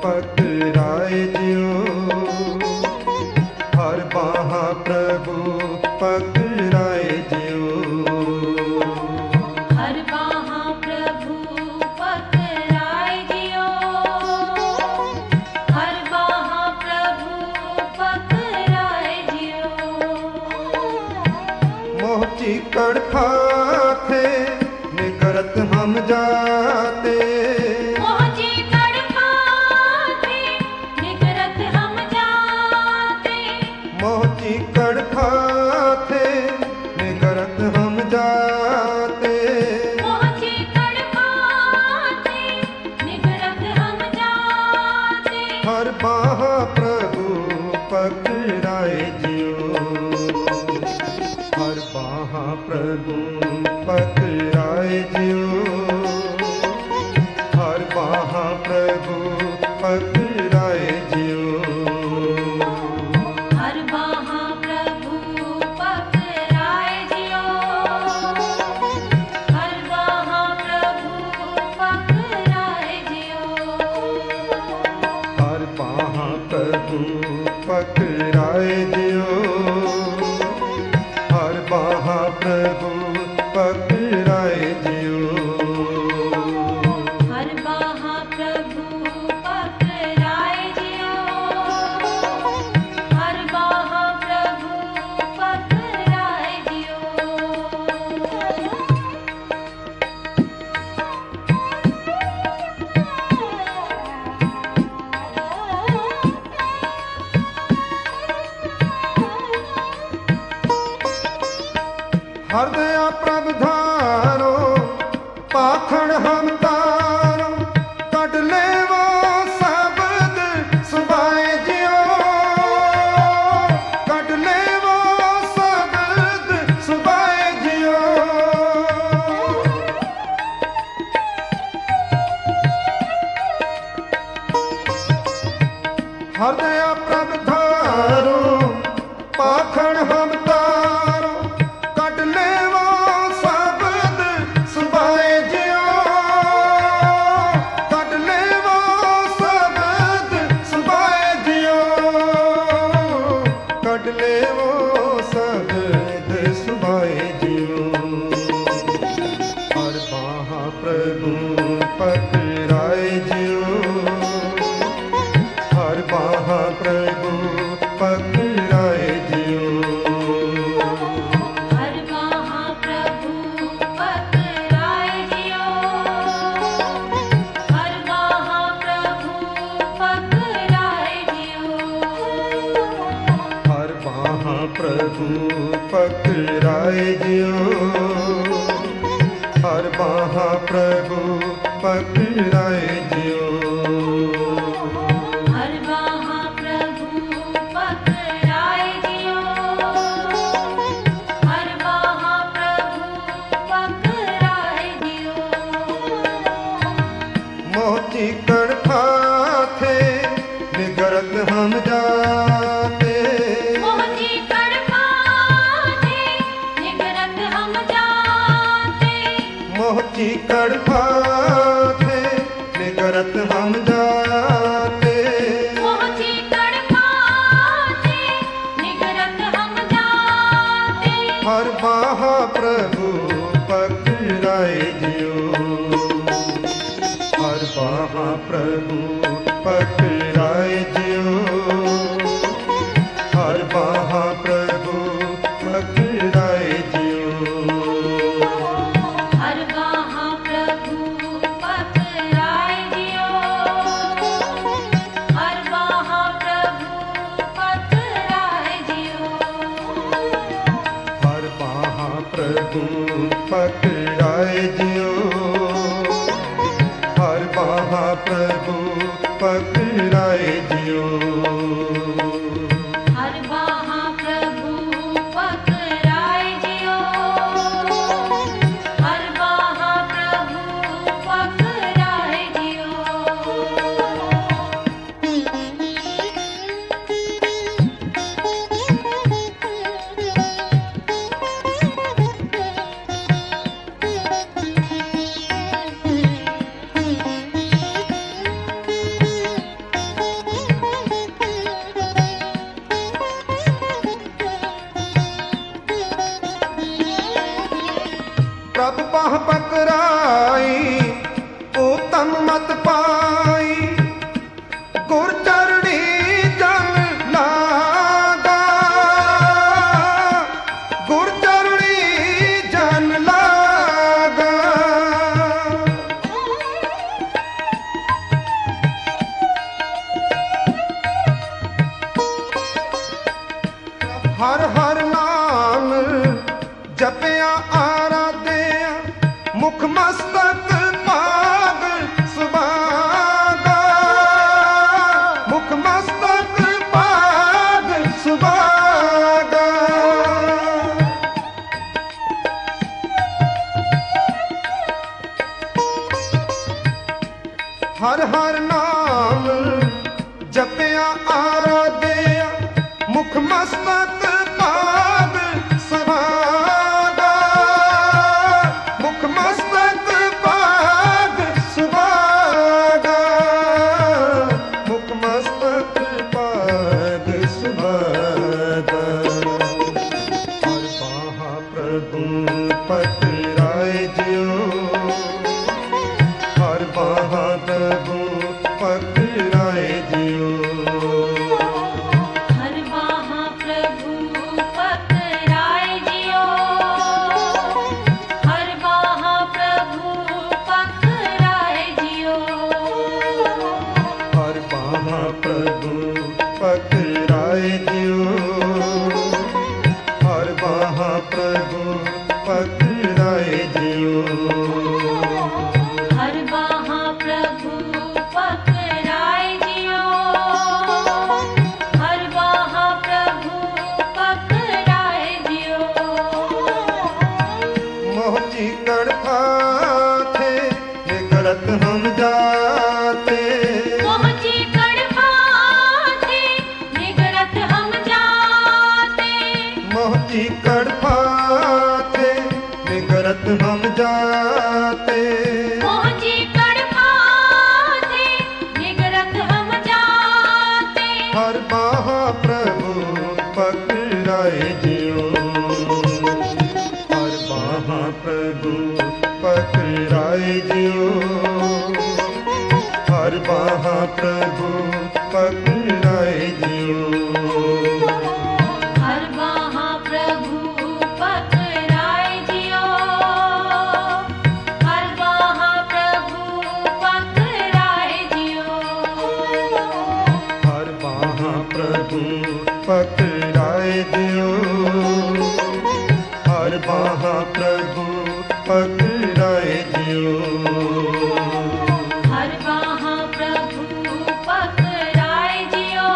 पकड़ाए जियो, हर बाहा प्रभु पकड़ाए जियो, हर बाहा प्रभु पकड़ाए जियो, हर बाहा प्रभु पकड़ाए जियो। मोह चिकड़ फाथे निकरत हम जाते, मोह चिकड़ फाथे निकरत हम जाते, मोह चिकड़ फाथे निकरत हम जाते, मोह चिकड़ फाथे निकरत हम जाते। हर बाहा प्रभु पकड़ाए जियो, हर बाहा प्रभु पकड़ाए जियो, हर बाहा प्रभु पकड़ाए जियो, हर बाहा प्रभु पकड़ाए जियो, हर बाहा प्रभु पकड़ाए जियो, हर बाहा प्रभु पकड़ाए जियो, हर बाहा प्रभु पकड़ाए जियो, हर बाहा प्रभु पकड़ाए जियो, हर बाहा प्रभु पकड़ाए जियो। हृदय प्रभ धारो पाखंड हम तारो, कट ले वो शब्द सुबाए जियो, कट ले वो शब्द सुबाए जियो, हृदय प्रभ धारो पाखंड हम तारो, कट ले वो शब्द सुबाए जियो, कट ले वो शब्द सुबाए जियो, कट ले वो शब्द सुबाए जियो, हर बाहा प्रभु पकड़ाए जियो, हर बाहा प्रभु पकड़ाए जियो, हर बाहा प्रभु पकड़ाए जियो, हर बाहा प्रभु पकड़ाए जियो, हर बाहा प्रभु पकड़ाए जियो, हर बाहा प्रभु पकड़ाए जियो, हर बाहा प्रभु पकड़ाए जियो, हर बाहा प्रभु पकड़ाए जियो। मोह चिकड़ फाथे निगरत हम जाते, मोह चिकड़ फाथे निकरत हम जाते, मोह चिकड़ फाथे निगरत हम जाते, मोह चिकड़ फाथे निकरत हम जाते। हर बाहा प्रभु पकड़ाए जियो, हर बाहा प्रभु पकड़ाए जियो, हर बाहा प्रभु पकड़ाए जियो, हर बाहा प्रभु पकड़ाए जियो, हर बाहा प्रभु पकड़ाए जियो, हर बाहा प्रभु पकड़ाए जियो, हर बाहा प्रभु पकड़ाए जियो, हर बाहा प्रभु पकड़ाए जियो, हर बाहा प्रभु पकड़ाए जियो। पह पकराई उत्तम मत पाई गुर चरणी जन लागा गुर चरणी जन लागा हर हर नाम जपिया आराध्या मुख मस्तक पाग सुभागा मुख मस्तक पाग सुभागा हर हर नाम जपिया आराध्या मुख मस्तक पाग सुभागा मुख मस्तक पाग सुभागा मुख मस्तक पाग सुभागा हर बाहा प्रभु पकड़ाए जियो हर बाहा प्रभु पकड़ाए जियो हर बाहा प्रभु पकड़ाए जियो हर बाहा प्रभु पकड़ाए जियो हर बाहा प्रभु पकड़ाए जियो हर बाहा प्रभु पकड़ाए जियो हर बाहा प्रभु पकड़ाए जियो हर बाहा प्रभु पकड़ाए जियो मोहची कड़फा थे निगरत हम जाते मोहची कड़वा थे निगरत हम जाते मोहची कड़फा थे निगरत हम जाते मोहची कड़वा थे निगरत हम जाते हर बाहा प्रभु पकड़ाए जियो हर बाहा प्रभु पकड़ाए जियो हर बाहा प्रभु पकड़ाए जियो हर बाहा प्रभु पकड़ाए जियो हर बाहा प्रभु पकड़ाए जियो हर बाहा प्रभु पकड़ाए दियो हर बाहा प्रभु पकड़ाए दियो हर बाहा प्रभु पकड़ाए जियो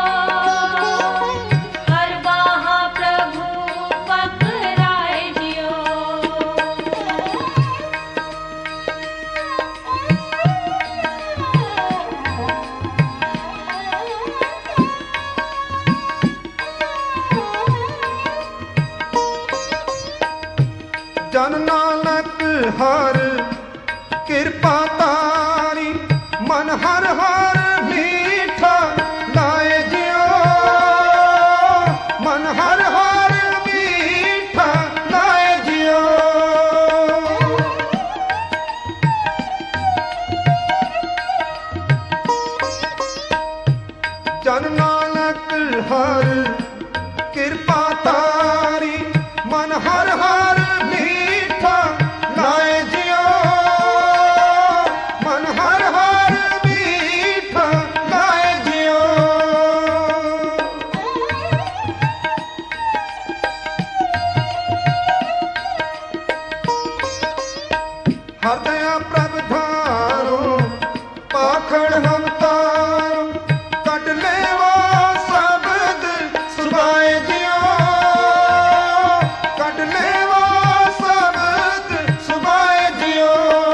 हर बाहा प्रभु पकड़ाए जियो जन नानक हर कृपा तारी मन हर हर मीठा लाए जियो मन हर हर मीठा लाए जियो जन नानक हर कृपा तारी मन हर हर मीठा लाए जियो मन हर हर मीठा लाए जियो हृदय प्रभ धारो पाखड़ हम तारो कट लेवा शब्द सुभाए जियो कट लेवा शब्द सुभाए जियो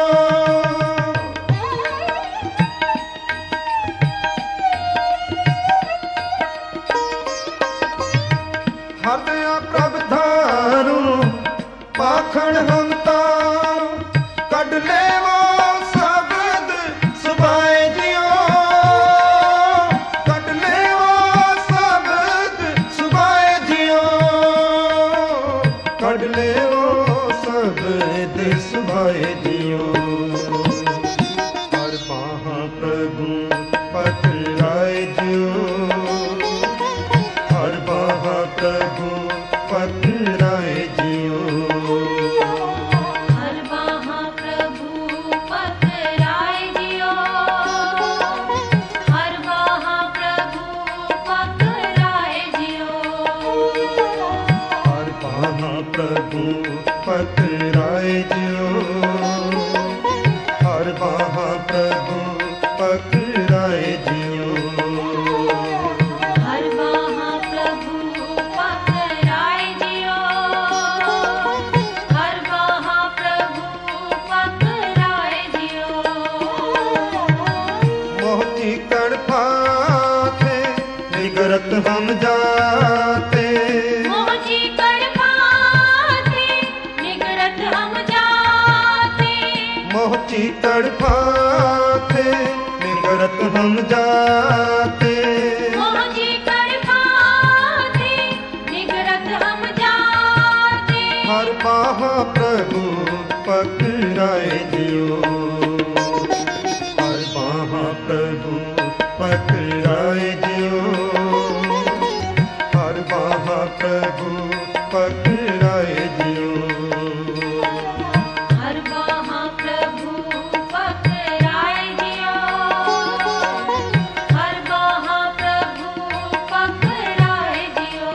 हृदय प्रभ धारो पाखड़ हम तारो कट लेवा जियो। हर बाहा प्रभु पकड़ाए जियो। हर बाहा प्रभु पकड़ाए जियो। हर बाहा प्रभु पकड़ाए जियो। हर बाहा प्रभु पकड़ाए जियो। हर बाहा प्रभु पकड़ाए जियो। हर बाहा प्रभु पकड़ाए जियो। हर बाहा प्रभु पकड़ाए जियो। हर बाहा प्रभु पकड़ाए जियो। मोहती तड़पा थे निगरत हम जाते। मोहजी कड़पाते निगरत हम जाते। मोहती तड़पा थे निगरत हम जाते। मोहजी कड़पाते निगरत हम जाते। हर बाहा प्रभु पकड़ाए जियो। हर बाहा प्रभु पकड़ाए जियो। हर बाहा प्रभु पकड़ाए जियो। हर बाहा प्रभु पकड़ाए जियो। हर बाहा प्रभु पकड़ाए जियो।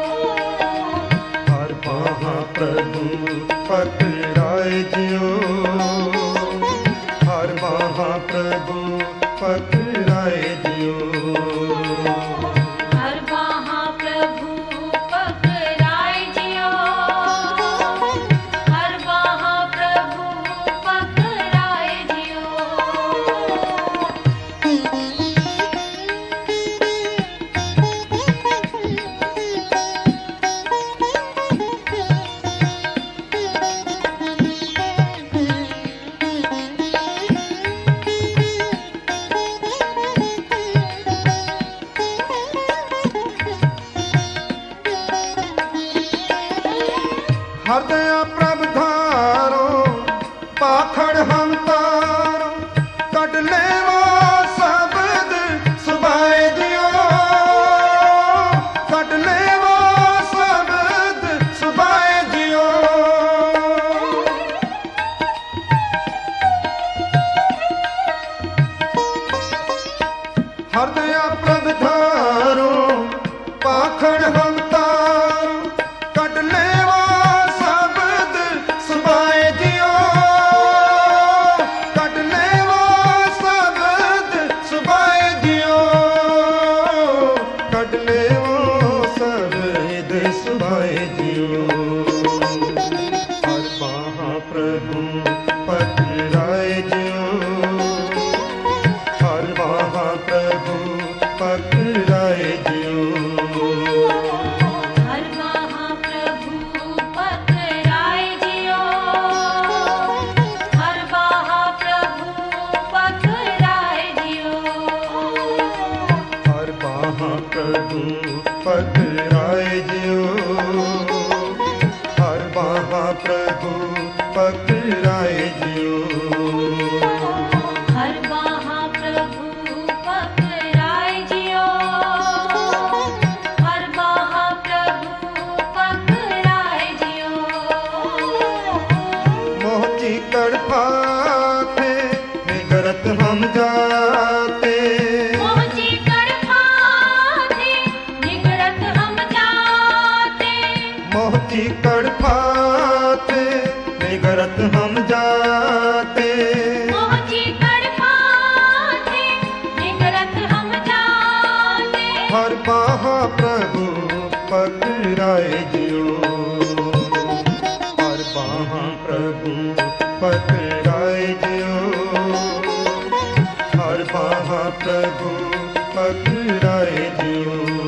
हर बाहा प्रभु पकड़ाए जियो। हर बाहा प्रभु पकड़ाए जियो। हर बाहा प्रभु पकड़ाए जियो। हर बाहा प्रभु पकड़ाए जियो। हृदय प्रभ धारो पाखड़ हम तारो। कट लेवा शब्द सुबाए जियो। कट लेवा शब्द सुबाए जियो। हृदय प्रभ धारो पाखड़ हम तारो। कट लेवा शब्द सुबाए जियो। कट लेवा शब्द सुबाए जियो। कट लेवा शब्द सुबाए जियो। हर बाहा प्रभु पकड़ाए जियो। हर बाहा प्रभु पकड़ाए जियो। हर बाहा प्रभु पकड़ाए जियो। हर बाहा प्रभु पकड़ाए जियो। हर बाहा प्रभु पकड़ाए जियो। हर बाहा प्रभु पकड़ाए जियो। हर बाहा प्रभु पकड़ाए जियो। हर बाहा प्रभु पकड़ाए जियो। मोहती तड़पा थे निगरत हम जाते। मोहजी कड़पाते निगरत हम जाते। मोहती तड़पा थे निगरत हम जाते। मोहजी कड़पाते निगरत हम जाते। हर बाहा प्रभु पकड़ाए जियो। हर बाहा प्रभु पकड़ाए जियो। हर बाहा प्रभु पकड़ाए जियो।